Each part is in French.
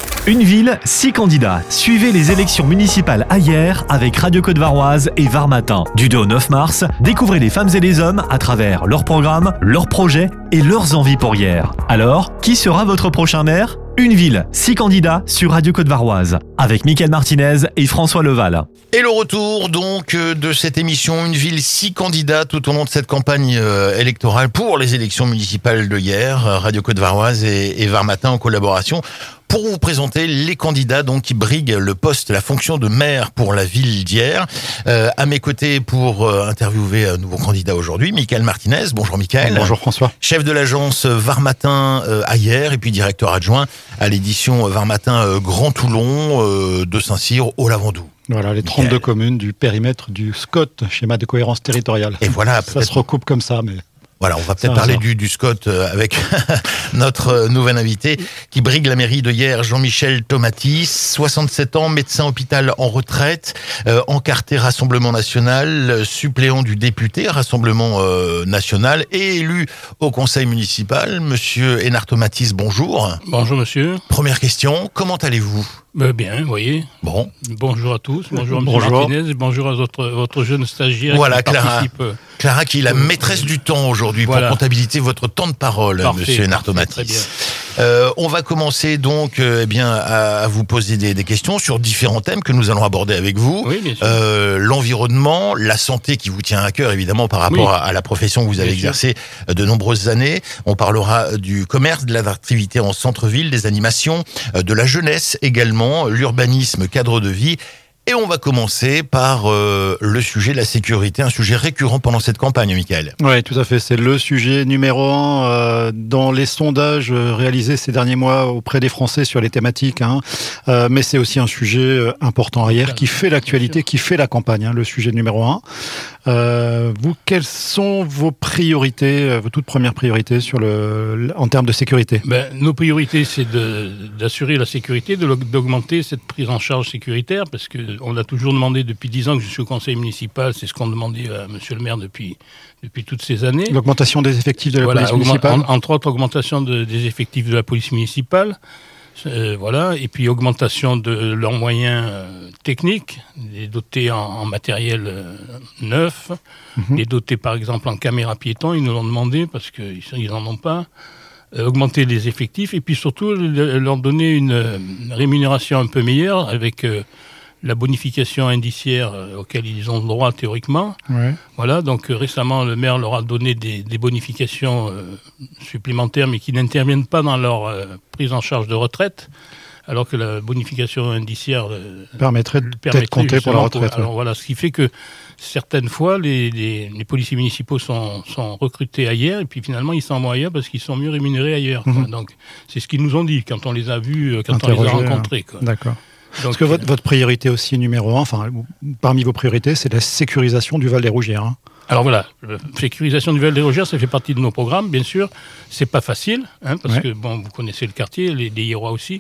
Une ville, 6 candidats. Suivez les élections municipales à Hyères avec Radio Côte-Varoise et Var Matin. Du 2 au 9 mars, découvrez les femmes et les hommes à travers leurs programmes, leurs projets et leurs envies pour Hyères. Alors, qui sera votre prochain maire ? Une ville, 6 candidats sur Radio Côte-Varoise avec Mickaël Martinez et François Leval. Et le retour donc de cette émission Une ville, 6 candidats tout au long de cette campagne électorale pour les élections municipales de Hyères, Radio Côte-Varoise et Var Matin en collaboration. Pour vous présenter les candidats donc qui briguent le poste, la fonction de maire pour la ville d'Hyères. À mes côtés pour interviewer un nouveau candidat aujourd'hui, Mickaël Martinez. Bonjour Mickaël. Bonjour François. Chef de l'agence Var Matin à Hyères et puis directeur adjoint à l'édition Var Matin Grand Toulon de Saint-Cyr au Lavandou. Voilà, les 32 communes du périmètre du SCOT, schéma de cohérence territoriale. Et voilà, ça se recoupe comme ça, mais... Voilà, on va peut-être parler du SCOT avec notre nouvel invité qui brigue la mairie de Hyères, Jean-Michel Tomatis, 67 ans, médecin hôpital en retraite, encarté Rassemblement National, suppléant du député Rassemblement National et élu au conseil municipal. Monsieur Hénard Tomatis, bonjour. Bonjour monsieur. Première question, comment allez-vous ? Bien, vous voyez. Bon. Bonjour à tous, bonjour à M. Martinez et bonjour à votre jeune stagiaire voilà, qui participe. Clara qui est la maîtresse du temps aujourd'hui pour comptabiliser votre temps de parole, monsieur Hénard Tomatis. On va commencer donc à vous poser des questions sur différents thèmes que nous allons aborder avec vous. Oui, bien sûr. L'environnement, la santé qui vous tient à cœur évidemment par rapport à la profession que vous avez exercée de nombreuses années. On parlera du commerce, de l'attractivité en centre-ville, des animations, de la jeunesse également, l'urbanisme, cadre de vie. Et on va commencer par le sujet de la sécurité, un sujet récurrent pendant cette campagne, Mickaël. Oui, tout à fait. C'est le sujet numéro 1 dans les sondages réalisés ces derniers mois auprès des Français sur les thématiques. Mais c'est aussi un sujet important à Hyères qui fait l'actualité, qui fait la campagne, le sujet numéro 1. Vous, quelles sont vos priorités, vos toutes premières priorités en termes de sécurité ? Nos priorités, c'est d'assurer la sécurité, d'augmenter cette prise en charge sécuritaire, parce que on a toujours demandé depuis 10 ans que je suis au conseil municipal, c'est ce qu'on demandait à monsieur le maire depuis toutes ces années. L'augmentation des effectifs de la police municipale. Entre autres, augmentation des effectifs de la police municipale. Et puis augmentation de leurs moyens techniques, les dotés en matériel neuf, les dotés par exemple en caméras piétons, ils nous l'ont demandé parce qu'ils n'en ont pas. Augmenter les effectifs et puis surtout leur donner une rémunération un peu meilleure avec la bonification indiciaire auquel ils ont le droit théoriquement. Ouais. Voilà, donc récemment le maire leur a donné des bonifications supplémentaires mais qui n'interviennent pas dans leur prise en charge de retraite, alors que la bonification indiciaire permettrait d'être comptée pour la retraite. Alors voilà, ce qui fait que certaines fois les policiers municipaux sont recrutés ailleurs et puis finalement ils s'en vont ailleurs parce qu'ils sont mieux rémunérés ailleurs. Donc c'est ce qu'ils nous ont dit quand on les a vus, quand on les a rencontrés. D'accord. Donc, parce que votre priorité aussi numéro 1, parmi vos priorités, c'est la sécurisation du Val des Rougières. Alors voilà, la sécurisation du Val des Rougières, ça fait partie de nos programmes, bien sûr. C'est pas facile, parce que vous connaissez le quartier, les Hyérois aussi.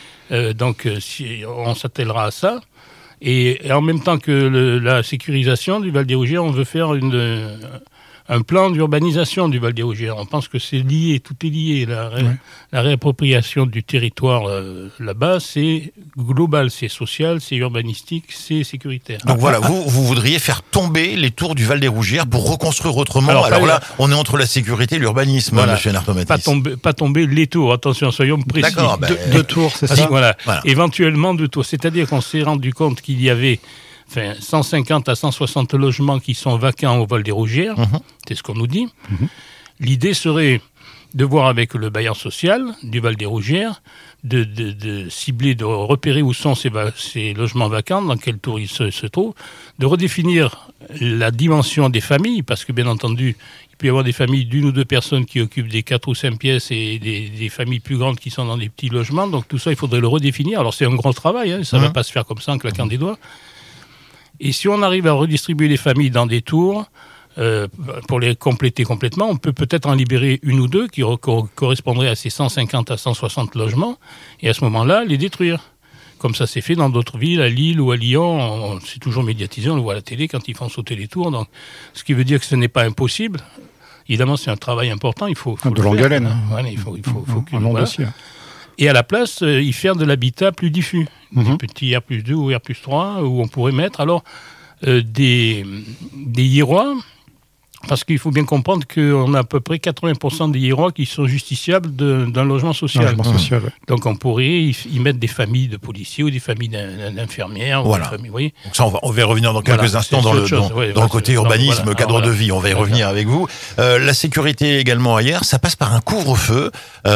On s'attellera à ça. Et en même temps que la sécurisation du Val des Rougières, on veut faire un plan d'urbanisation du Val des Rougières. On pense que c'est lié, tout est lié. La réappropriation du territoire là-bas, c'est global, c'est social, c'est urbanistique, c'est sécuritaire. Donc voilà, vous voudriez faire tomber les tours du Val des Rougières pour reconstruire autrement. Alors là, on est entre la sécurité et l'urbanisme, monsieur Hénard Tomatis. Pas tomber les tours, attention, soyons précis. D'accord, deux tours, c'est ça. Voilà. Éventuellement 2 tours. C'est-à-dire qu'on s'est rendu compte qu'il y avait 150 à 160 logements qui sont vacants au Val des Rougières, c'est ce qu'on nous dit. L'idée serait de voir avec le bailleur social du Val des Rougières, de cibler, de repérer où sont ces logements vacants, dans quel tour ils se trouvent, de redéfinir la dimension des familles, parce que bien entendu, il peut y avoir des familles d'1 ou 2 personnes qui occupent des 4 ou 5 pièces et des familles plus grandes qui sont dans des petits logements, donc tout ça, il faudrait le redéfinir. Alors c'est un gros travail, ça ne va pas se faire comme ça en claquant des doigts. Et si on arrive à redistribuer les familles dans des tours, pour les compléter complètement, on peut peut-être en libérer 1 ou 2 qui correspondraient à ces 150 à 160 logements, et à ce moment-là, les détruire. Comme ça s'est fait dans d'autres villes, à Lille ou à Lyon, c'est toujours médiatisé, on le voit à la télé quand ils font sauter les tours. Donc, ce qui veut dire que ce n'est pas impossible. Évidemment, c'est un travail important, il faut de longue haleine. Voilà, il faut un long dossier. et à la place, y faire de l'habitat plus diffus, des petits R+2 ou R+3, où on pourrait mettre alors des hiérois. Parce qu'il faut bien comprendre qu'on a à peu près 80% des hiérois qui sont justiciables d'un logement social. Donc on pourrait y mettre des familles de policiers ou des familles d'infirmières. Voilà. Familles, vous voyez. Donc ça, on va y revenir dans quelques instants dans le côté urbanisme, cadre de vie. On va y revenir avec vous. La sécurité également ailleurs, ça passe par un couvre-feu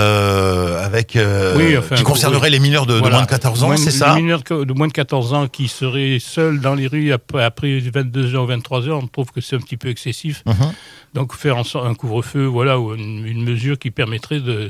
qui concernerait les mineurs de moins de 14 ans, c'est ça ? Les mineurs de moins de 14 ans qui seraient seuls dans les rues après 22h ou 23h, on trouve que c'est un petit peu excessif. Donc faire un couvre-feu, ou une mesure qui permettrait de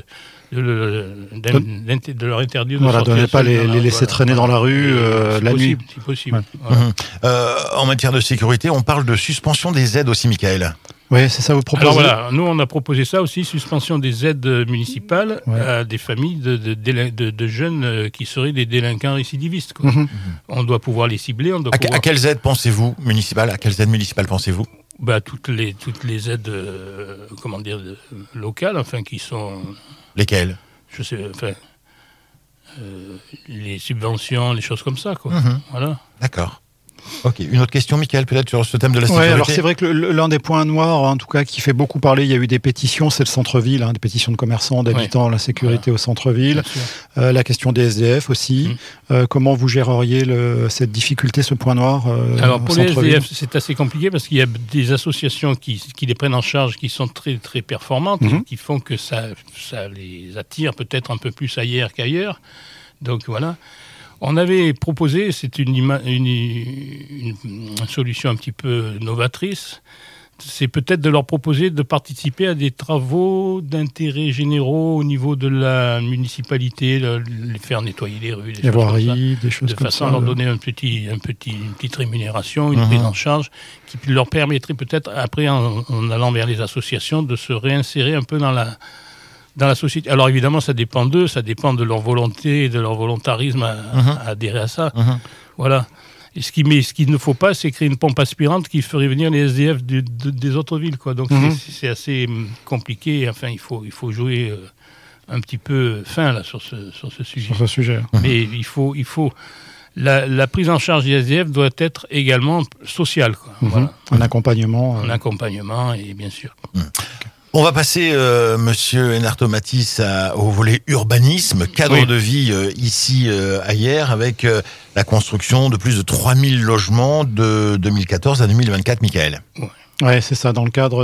leur interdire de sortir. De ne pas les laisser traîner dans la rue la nuit. C'est possible. Ouais. Voilà. En matière de sécurité, on parle de suspension des aides aussi, Michael. Oui, c'est ça, vous proposez. Alors nous on a proposé ça aussi, suspension des aides municipales à des familles de jeunes qui seraient des délinquants récidivistes. Quoi. On doit pouvoir les cibler. À quelles aides pensez-vous municipales ? À quelles aides municipales pensez-vous ? Toutes les aides locales, qui sont... Lesquelles ? Je sais, les subventions, les choses comme ça, quoi. Voilà. D'accord. Ok, une autre question, Michael, peut-être sur ce thème de la sécurité. Oui, alors c'est vrai que l'un des points noirs, en tout cas, qui fait beaucoup parler, il y a eu des pétitions, c'est le centre-ville, des pétitions de commerçants, d'habitants, la sécurité au centre-ville, la question des SDF aussi. Comment vous géreriez cette difficulté, ce point noir Alors pour les SDF, c'est assez compliqué parce qu'il y a des associations qui les prennent en charge, qui sont très, très performantes, et qui font que ça les attire peut-être un peu plus ailleurs qu'ailleurs. Donc voilà. On avait proposé, c'est une solution un petit peu novatrice, c'est peut-être de leur proposer de participer à des travaux d'intérêt généraux au niveau de la municipalité, les faire nettoyer les rues, des voiries, des choses comme ça. De façon à leur donner une petite rémunération, une prise en charge, qui leur permettrait peut-être, après, en allant vers les associations, de se réinsérer un peu dans la société. Alors évidemment, ça dépend d'eux, ça dépend de leur volonté et de leur volontarisme à adhérer à ça. Voilà. Et ce qu'il ne faut pas, c'est créer une pompe aspirante qui ferait venir les SDF des autres villes, quoi. Donc c'est assez compliqué. Enfin, il faut jouer un petit peu fin là sur ce sujet. Sur ce sujet. Mais il faut la prise en charge des SDF doit être également sociale, quoi. Voilà. Un accompagnement. Un accompagnement, et bien sûr. On va passer, monsieur Enartomatis, au volet urbanisme, cadre de vie ici, ailleurs, avec la construction de plus de 3000 logements de 2014 à 2024, Michael. Oui, c'est ça, dans le cadre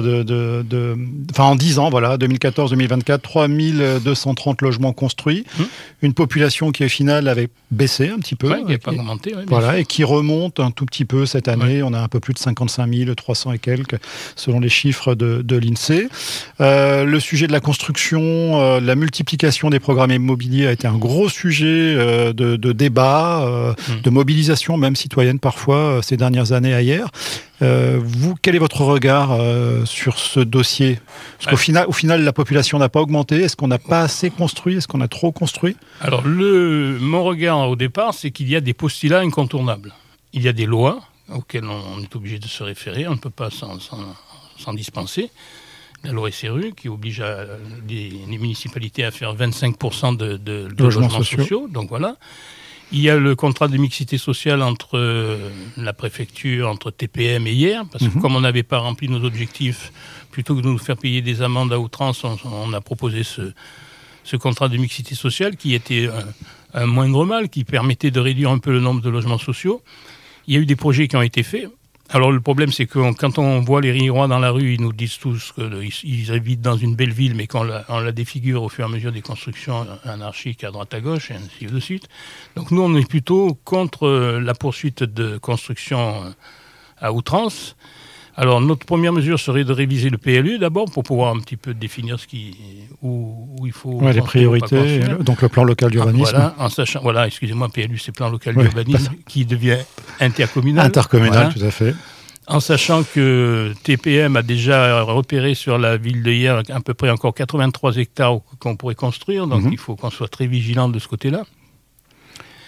en 10 ans, 2014-2024, 3230 logements construits, une population qui au final avait baissé un petit peu. Qui n'a pas augmenté. Et qui remonte un tout petit peu cette année. On a un peu plus de 55 300 et quelques, selon les chiffres de l'INSEE. Le sujet de la construction, la multiplication des programmes immobiliers a été un gros sujet de débat, de mobilisation même citoyenne parfois ces dernières années ailleurs. Quel est votre regard sur ce dossier ? Parce qu'au final, la population n'a pas augmenté. Est-ce qu'on n'a pas assez construit ? Est-ce qu'on a trop construit ? Alors, mon regard au départ, c'est qu'il y a des postulats incontournables. Il y a des lois auxquelles on est obligé de se référer. On ne peut pas s'en dispenser. La loi SRU qui oblige les municipalités à faire 25% de logements sociaux. Donc voilà. Il y a le contrat de mixité sociale entre la préfecture, entre TPM et IER, parce que comme on n'avait pas rempli nos objectifs, plutôt que de nous faire payer des amendes à outrance, on a proposé ce contrat de mixité sociale qui était un moindre mal, qui permettait de réduire un peu le nombre de logements sociaux. Il y a eu des projets qui ont été faits. Alors le problème, c'est que quand on voit les Rirois dans la rue, ils nous disent tous qu'ils habitent dans une belle ville, mais qu'on la défigure au fur et à mesure des constructions anarchiques à droite à gauche, et ainsi de suite. Donc nous, on est plutôt contre la poursuite de construction à outrance. Alors notre première mesure serait de réviser le PLU d'abord, pour pouvoir un petit peu définir où il faut... les priorités, donc le plan local d'urbanisme. En sachant, PLU, c'est plan local d'urbanisme, qui devient intercommunal. Intercommunal, tout à fait. En sachant que TPM a déjà repéré sur la ville de hier à peu près encore 83 hectares qu'on pourrait construire, donc il faut qu'on soit très vigilant de ce côté-là.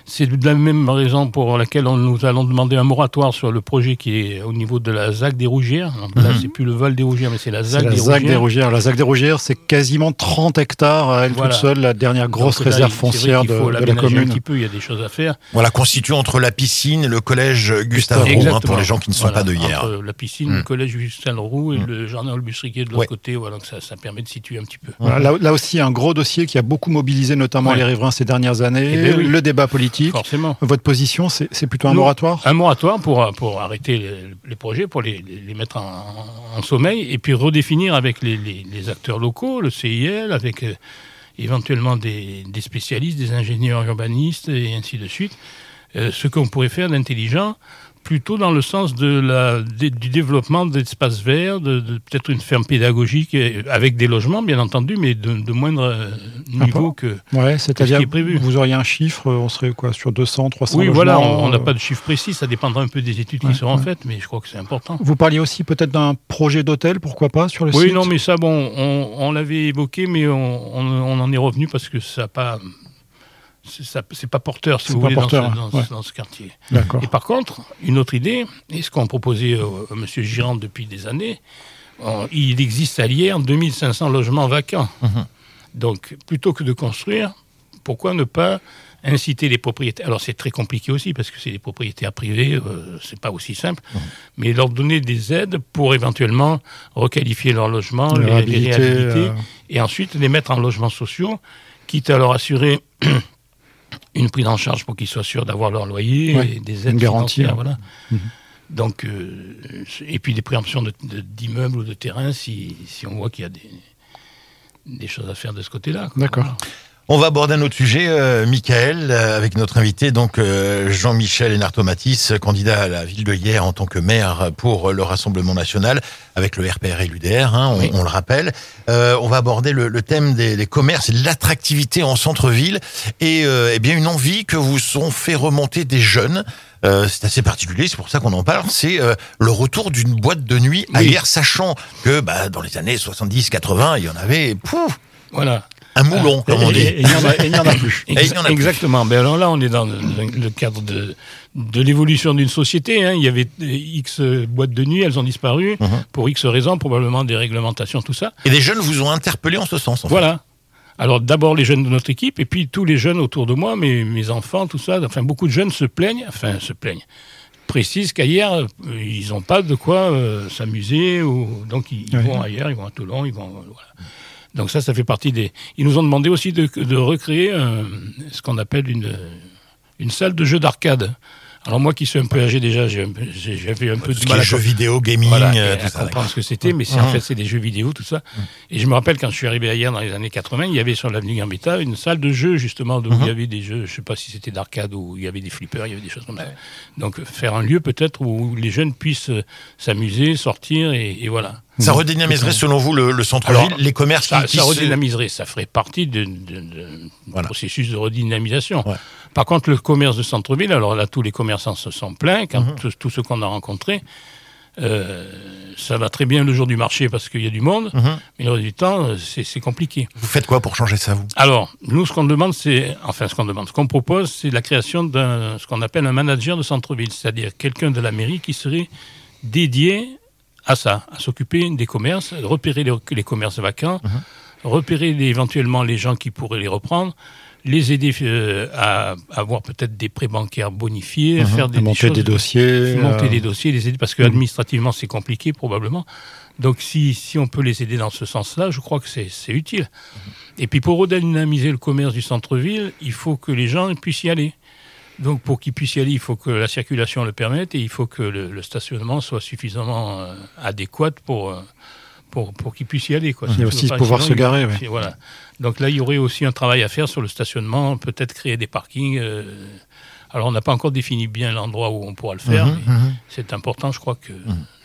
C'est de la même raison pour laquelle nous allons demander un moratoire sur le projet qui est au niveau de la ZAC des Rougières. Donc là, c'est plus le Val des Rougières, mais c'est la ZAC des Rougières. La ZAC des Rougières, c'est quasiment 30 hectares à elle toute seule, la dernière grosse réserve foncière de la commune. Un petit peu, il y a des choses à faire. Voilà, constitué entre la piscine et le collège Gustave Roux, pour les gens qui ne sont pas de hier. Entre la piscine, le collège Gustave Roux et le jardin Olbus-Riquet de l'autre côté. Voilà, donc ça permet de situer un petit peu. Voilà, là aussi, un gros dossier qui a beaucoup mobilisé notamment les riverains ces dernières années. Le débat politique. Forcément. Votre position, c'est plutôt un moratoire ? Un moratoire pour arrêter les projets, pour les mettre en sommeil, et puis redéfinir avec les acteurs locaux, le CIL, avec éventuellement des spécialistes, des ingénieurs urbanistes, et ainsi de suite, ce qu'on pourrait faire d'intelligent, plutôt dans le sens du développement d'espaces verts, de peut-être une ferme pédagogique avec des logements, bien entendu, mais de moindre niveau que c'est-à-dire ce qui est prévu. Vous auriez un chiffre, on serait quoi, sur 200, 300 logements ? Oui, voilà, on n'a pas de chiffre précis, ça dépendra un peu des études qui seront faites, mais je crois que c'est important. Vous parliez aussi peut-être d'un projet d'hôtel, pourquoi pas, sur le site ? Oui, non, mais ça, on l'avait évoqué, mais on en est revenu parce que ça n'a pas... C'est pas porteur, si vous voulez, dans ce quartier. D'accord. Et par contre, une autre idée, et ce qu'on proposait à M. Girand depuis des années, il existe à Lierre 2500 logements vacants. Donc, plutôt que de construire, pourquoi ne pas inciter les propriétaires ? Alors, c'est très compliqué aussi, parce que c'est des propriétaires privés, c'est pas aussi simple, mais leur donner des aides pour éventuellement requalifier leur logement, les réhabiliter, et ensuite les mettre en logements sociaux, quitte à leur assurer une prise en charge pour qu'ils soient sûrs d'avoir leur loyer, et des aides financières, voilà. Donc, et puis des préemptions d'immeubles ou de terrains si on voit qu'il y a des choses à faire de ce côté-là. D'accord. Voilà. On va aborder un autre sujet, Michael, avec notre invité, donc Jean-Michel Hénarteau-Matisse, candidat à la ville de Lierre en tant que maire pour le Rassemblement national, avec le RPR et l'UDR, on le rappelle. On va aborder le thème des commerces et de l'attractivité en centre-ville, et bien une envie que vous ont fait remonter des jeunes. C'est assez particulier, c'est pour ça qu'on en parle, c'est le retour d'une boîte de nuit à Lierre, sachant que dans les années 70-80, il y en avait... Voilà. Un moulon, comme on dit. Et il n'y en a plus. Exactement. Mais alors là, on est dans le cadre de l'évolution d'une société. Il y avait X boîtes de nuit, elles ont disparu pour X raisons, probablement des réglementations, tout ça. Et des jeunes vous ont interpellé en ce sens, en fait. Voilà. Alors d'abord les jeunes de notre équipe, et puis tous les jeunes autour de moi, mes enfants, tout ça. Enfin, beaucoup de jeunes se plaignent. Précisent qu'ailleurs, ils n'ont pas de quoi s'amuser. Donc ils vont ailleurs, ils vont à Toulon, ils vont... Voilà. Donc ça fait partie des... Ils nous ont demandé aussi de recréer ce qu'on appelle une salle de jeux d'arcade. Alors moi qui suis un peu âgé déjà, j'avais un peu de mal à... jeux vidéo, gaming, tout ça. comprendre ce que c'était, mais en fait c'est des jeux vidéo, tout ça. Et je me rappelle quand je suis arrivé à Lierre dans les années 80, il y avait sur l'avenue Gambetta une salle de jeux justement, où il y avait des jeux, je ne sais pas si c'était d'arcade ou il y avait des flippers, il y avait des choses comme ça. Donc faire un lieu peut-être où les jeunes puissent s'amuser, sortir et voilà. Ça redynamiserait selon vous le centre-ville, les commerces ça redynamiserait, ça ferait partie du processus de redynamisation. Ouais. Par contre, le commerce de centre-ville, alors là, tous les commerçants se sont plaints, tous ceux qu'on a rencontrés, ça va très bien le jour du marché parce qu'il y a du monde, mais le reste du temps, c'est compliqué. Vous faites quoi pour changer ça, vous ? Alors, nous, ce qu'on propose, c'est la création ce qu'on appelle un manager de centre-ville, c'est-à-dire quelqu'un de la mairie qui serait dédié à ça, à s'occuper des commerces, repérer les commerces vacants, repérer éventuellement les gens qui pourraient les reprendre, les aider à avoir peut-être des prêts bancaires bonifiés, à faire monter des dossiers, les aider, parce que administrativement c'est compliqué probablement. Donc si on peut les aider dans ce sens-là, je crois que c'est utile. Et puis pour redynamiser le commerce du centre-ville, il faut que les gens puissent y aller. Donc pour qu'ils puissent y aller, il faut que la circulation le permette et il faut que le stationnement soit suffisamment adéquat pour qu'ils puissent y aller. Il y a aussi pouvoir se garer. Oui. Voilà. Donc là, il y aurait aussi un travail à faire sur le stationnement, peut-être créer des parkings. Alors on n'a pas encore défini bien l'endroit où on pourra le faire, mais c'est important, je crois que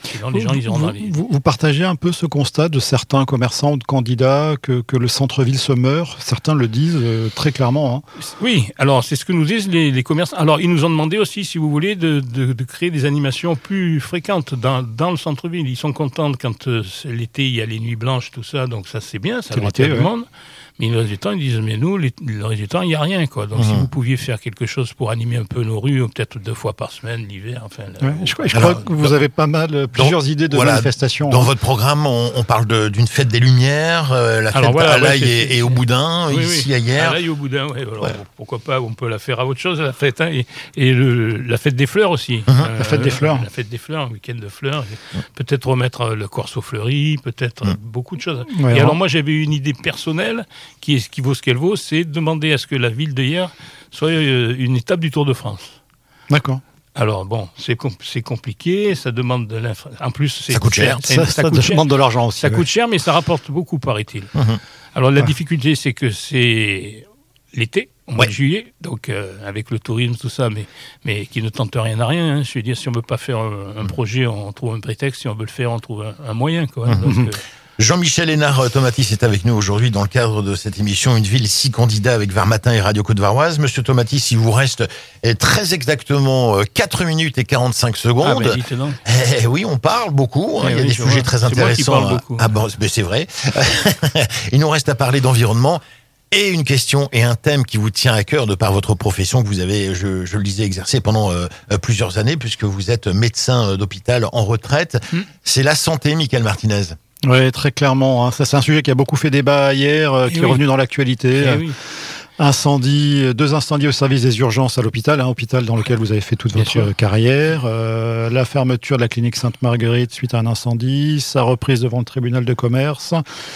Sinon, les gens, ils iront dans les... Vous partagez un peu ce constat de certains commerçants ou de candidats que le centre-ville se meurt. Certains le disent très clairement. Hein. Oui, alors c'est ce que nous disent les commerçants. Alors, ils nous ont demandé aussi, si vous voulez, de créer des animations plus fréquentes dans le centre-ville. Ils sont contents quand l'été, il y a les nuits blanches, tout ça. Donc ça, c'est bien, ça attire tout le monde. Mais le reste du temps, ils disent, mais nous, le reste du temps, il n'y a rien, quoi. Donc, si vous pouviez faire quelque chose pour animer un peu nos rues, peut-être 2 fois par semaine, l'hiver, enfin... je crois que vous avez pas mal, plusieurs idées de manifestations. Dans votre programme, on parle d'une fête des Lumières, la fête à l'Ail et au Boudin, ici, à Hyères. À l'Ail et au Boudin, pourquoi pas, on peut la faire à autre chose, la fête, hein, et la fête des fleurs aussi. La fête des fleurs. La fête des fleurs, un week-end de fleurs. Peut-être remettre le Corso fleuri, peut-être beaucoup de choses. Et alors, moi, j'avais une idée personnelle qui vaut ce qu'elle vaut, c'est demander à ce que la ville de Hyères soit une étape du Tour de France. D'accord. Alors bon, c'est compliqué, ça demande de en plus, ça coûte cher. Ça demande de l'argent aussi. Ça coûte cher, mais ça rapporte beaucoup, paraît-il. Alors la difficulté, c'est que c'est l'été, au mois de juillet, donc avec le tourisme, tout ça, mais qui ne tente rien à rien. Hein. Je veux dire, si on ne veut pas faire un projet, on trouve un prétexte. Si on veut le faire, on trouve un moyen, quoi. Donc, Jean-Michel Hénard-Tomatis est avec nous aujourd'hui dans le cadre de cette émission Une ville, 6 candidats avec Varmatin et Radio Côte-Varoise. Monsieur Tomatis, il vous reste très exactement 4 minutes et 45 secondes. Ah, ben dites donc. Oui, on parle beaucoup. Il y a des sujets très intéressants. C'est vrai. Il nous reste à parler d'environnement. Et une question et un thème qui vous tient à cœur de par votre profession que vous avez, je le disais, exercé pendant plusieurs années, puisque vous êtes médecin d'hôpital en retraite. C'est la santé, Michael Martinez. Oui, très clairement. Hein. Ça, c'est un sujet qui a beaucoup fait débat hier, qui est revenu dans l'actualité. Incendie, 2 incendies au service des urgences à l'hôpital, hôpital dans lequel vous avez fait toute votre carrière. La fermeture de la clinique Sainte-Marguerite suite à un incendie. Sa reprise devant le tribunal de commerce.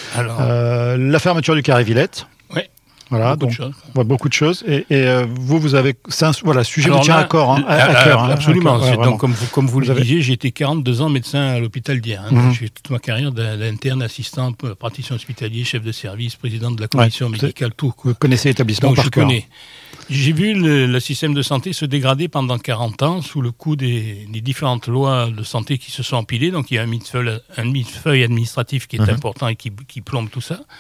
La fermeture du Carré Villette. Voilà, beaucoup de choses. Et vous avez... le sujet vous tient à cœur. Absolument. Donc, comme vous le disiez, j'ai été 42 ans médecin à l'hôpital d'Hyères. J'ai eu toute ma carrière d'interne, assistant, praticien hospitalier, chef de service, président de la commission médicale, tout. Vous connaissez l'établissement par cœur. J'ai vu le système de santé se dégrader pendant 40 ans sous le coup des différentes lois de santé qui se sont empilées. Donc, il y a un millefeuille administratif qui est important et qui plombe tout ça.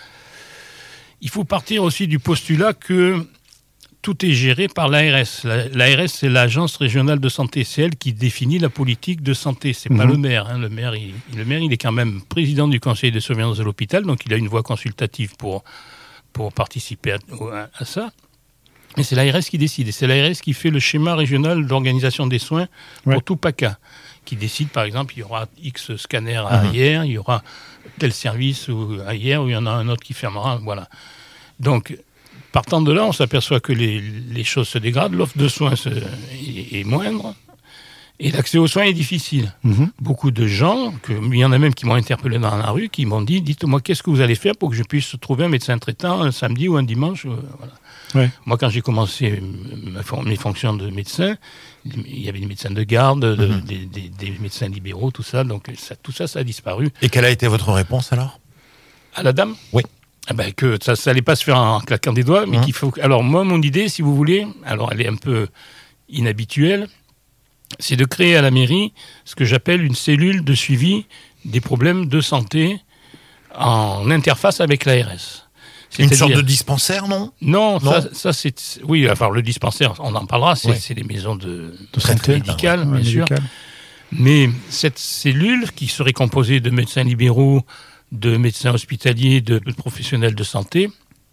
Il faut partir aussi du postulat que tout est géré par l'ARS. L'ARS, c'est l'Agence régionale de santé. C'est elle qui définit la politique de santé. C'est pas le maire. Hein. Le maire, il est quand même président du conseil de surveillance de l'hôpital, donc il a une voix consultative pour participer à ça. Mais c'est l'ARS qui décide. Et c'est l'ARS qui fait le schéma régional d'organisation des soins pour tout PACA. Qui décide, par exemple, il y aura X scanners à Hyères, il y aura tel service à Hyères, où il y en a un autre qui fermera, voilà. Donc, partant de là, on s'aperçoit que les choses se dégradent, l'offre de soins est moindre, et l'accès aux soins est difficile. Beaucoup de gens, il y en a même qui m'ont interpellé dans la rue, qui m'ont dit, dites-moi, qu'est-ce que vous allez faire pour que je puisse trouver un médecin traitant un samedi ou un dimanche, voilà. Moi, quand j'ai commencé mes fonctions de médecin, il y avait des médecins de garde, des médecins libéraux, tout ça. Donc, tout ça a disparu. Et quelle a été votre réponse, alors ? À la dame ? Oui. Que ça n'allait pas se faire en claquant des doigts, mais qu'il faut... Alors, moi, mon idée, si vous voulez, alors elle est un peu inhabituelle, c'est de créer à la mairie ce que j'appelle une cellule de suivi des problèmes de santé en interface avec l'ARS. Une sorte de dispensaire, non ? Non, ça c'est... Oui, enfin, le dispensaire, on en parlera, c'est les maisons de santé médicale, bien sûr. Mais cette cellule, qui serait composée de médecins libéraux, de médecins hospitaliers, de professionnels de santé,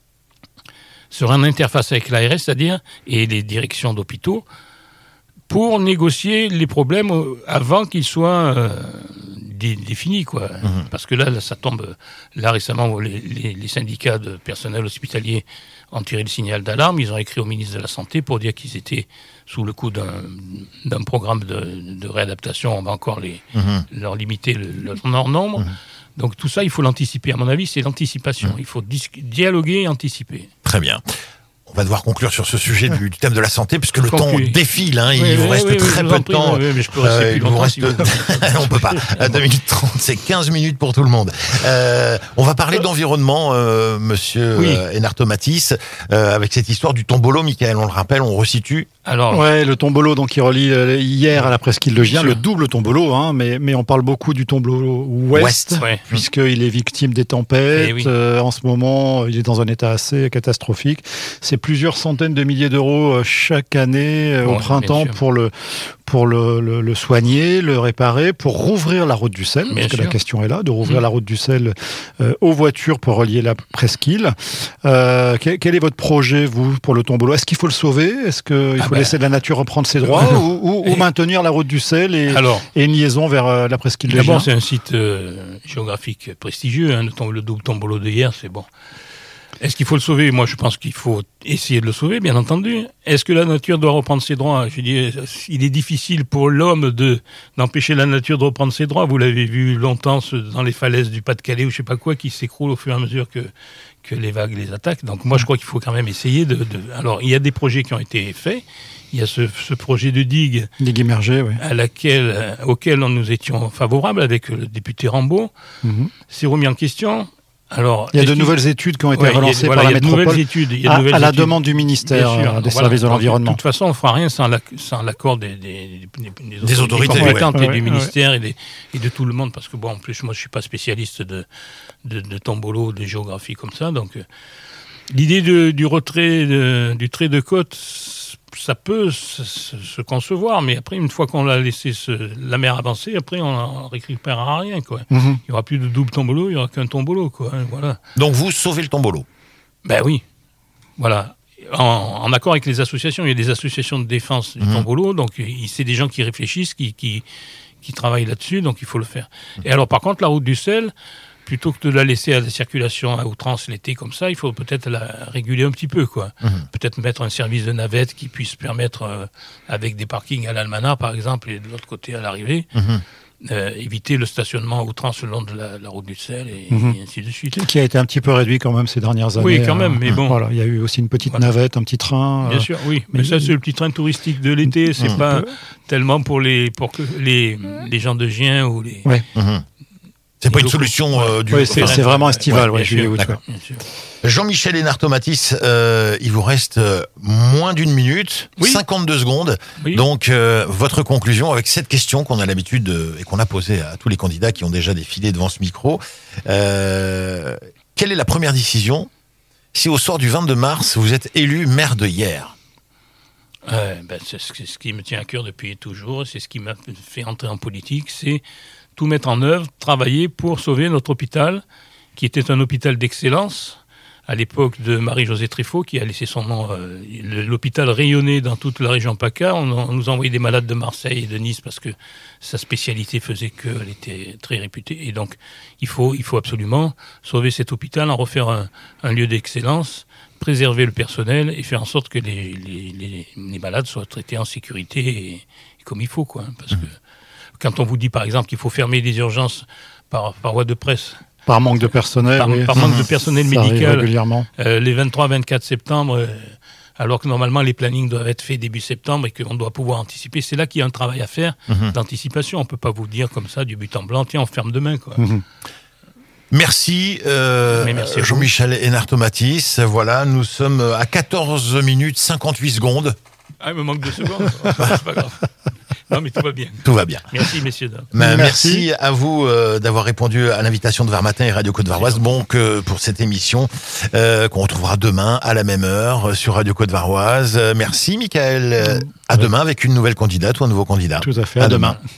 sera en interface avec l'ARS, c'est-à-dire, et les directions d'hôpitaux, pour négocier les problèmes avant qu'ils soient... défini, quoi. Parce que là, ça tombe. Là, récemment, les syndicats de personnel hospitalier ont tiré le signal d'alarme. Ils ont écrit au ministre de la Santé pour dire qu'ils étaient sous le coup d'un programme de réadaptation. On va encore leur limiter leur nombre. Donc tout ça, il faut l'anticiper. À mon avis, c'est l'anticipation. Il faut dialoguer et anticiper. Très bien. On va devoir conclure sur ce sujet du thème de la santé, puisque le temps défile. Il vous reste très peu de temps. Mais je peux rester plus longtemps. On peut pas. 2 minutes 30, c'est 15 minutes pour tout le monde. On va parler d'environnement, monsieur Hénard-Tomatis, avec cette histoire du tombolo, Michael. On le rappelle, on resitue Alors, ouais, le tombolo donc qui relie hier à la presqu'île de Gien, le double tombolo, hein, mais on parle beaucoup du tombolo ouest, puisqu'il est victime des tempêtes. En ce moment, il est dans un état assez catastrophique. C'est plusieurs centaines de milliers d'euros chaque année au printemps pour le soigner, le réparer, pour rouvrir la route du sel, parce que la question est là, de rouvrir la route du sel aux voitures pour relier la presqu'île. Quel est votre projet, vous, pour le tombolo ? Est-ce qu'il faut le sauver ? Est-ce qu'il faut laisser la nature reprendre ses droits ou maintenir la route du sel et une liaison vers la presqu'île de Gien ? D'abord, c'est un site géographique prestigieux, hein, le double tombolo de hier, c'est bon. Est-ce qu'il faut le sauver ? Moi, je pense qu'il faut essayer de le sauver, bien entendu. Est-ce que la nature doit reprendre ses droits ? Je dis, il est difficile pour l'homme d'empêcher la nature de reprendre ses droits. Vous l'avez vu longtemps dans les falaises du Pas-de-Calais ou je sais pas quoi, qui s'écroulent au fur et à mesure que les vagues les attaquent. Donc moi, je crois qu'il faut quand même essayer Alors, il y a des projets qui ont été faits. Il y a ce projet de digue émergée, auquel nous étions favorables avec le député Rambaud. C'est remis en question. Alors, il y a de nouvelles études qui ont été relancées par la métropole à la demande du ministère des services de l'environnement. De toute façon, on ne fera rien sans l'accord des autorités compétentes et du ministère et de tout le monde. Parce que, en plus, moi, je ne suis pas spécialiste de tombolo, de géographie comme ça. Donc, l'idée du retrait du trait de côte, ça peut se concevoir, mais après, une fois qu'on l'a laissé la mer avancer, après, on ne récupérera rien, quoi. Il n'y aura plus de double tombolo, il n'y aura qu'un tombolo, quoi. Voilà. Donc, vous sauvez le tombolo ? Ben oui. Voilà. En accord avec les associations, il y a des associations de défense du tombolo, donc c'est des gens qui réfléchissent, qui travaillent là-dessus, donc il faut le faire. Et alors, par contre, la route du sel, plutôt que de la laisser à la circulation à outrance l'été comme ça, il faut peut-être la réguler un petit peu, quoi. Peut-être mettre un service de navette qui puisse permettre, avec des parkings à l'Almanach, par exemple, et de l'autre côté à l'arrivée, éviter le stationnement à outrance le long de la route du sel et ainsi de suite. Qui a été un petit peu réduit quand même ces dernières années. Oui, quand même, mais bon. Voilà, il y a eu aussi une petite navette, un petit train. Bien sûr, oui. Mais ça, c'est le petit train touristique de l'été. C'est pas tellement pour les gens de Gien ou les... Ouais. C'est pas une solution c'est vraiment estival, Jean-Michel Hénart-Tomatis, il vous reste moins d'une minute, 52 secondes. Oui. Donc, votre conclusion avec cette question qu'on a l'habitude et qu'on a posée à tous les candidats qui ont déjà défilé devant ce micro. Quelle est la première décision si au soir du 22 mars, vous êtes élu maire de Hyères ? C'est ce qui me tient à cœur depuis toujours. C'est ce qui m'a fait entrer en politique. C'est tout mettre en œuvre, travailler pour sauver notre hôpital, qui était un hôpital d'excellence, à l'époque de Marie-Josée Triffaut, qui a laissé son nom. L'hôpital rayonnait dans toute la région PACA. On nous envoyait des malades de Marseille et de Nice parce que sa spécialité faisait qu'elle était très réputée. Et donc, il faut absolument sauver cet hôpital, en refaire un lieu d'excellence, préserver le personnel et faire en sorte que les malades soient traités en sécurité et comme il faut, quoi. Parce que quand on vous dit, par exemple, qu'il faut fermer des urgences par voie de presse... Par manque de personnel. Par manque de personnel médical. Régulièrement. Les 23-24 septembre, alors que normalement les plannings doivent être faits début septembre et qu'on doit pouvoir anticiper. C'est là qu'il y a un travail à faire d'anticipation. On ne peut pas vous dire comme ça, du but en blanc, tiens, on ferme demain, quoi. Merci, Jean-Michel Hénart-Tomatis. Voilà, nous sommes à 14 minutes 58 secondes. Ah, il me manque 2 secondes. C'est pas grave. Non, mais tout va bien. Tout va bien. Merci, messieurs, dames. Merci à vous d'avoir répondu à l'invitation de Varmatin et Radio Côte-Varoise. Pour cette émission qu'on retrouvera demain à la même heure sur Radio Côte-Varoise. Merci, Michael. À demain avec une nouvelle candidate ou un nouveau candidat. Tout à fait. À demain.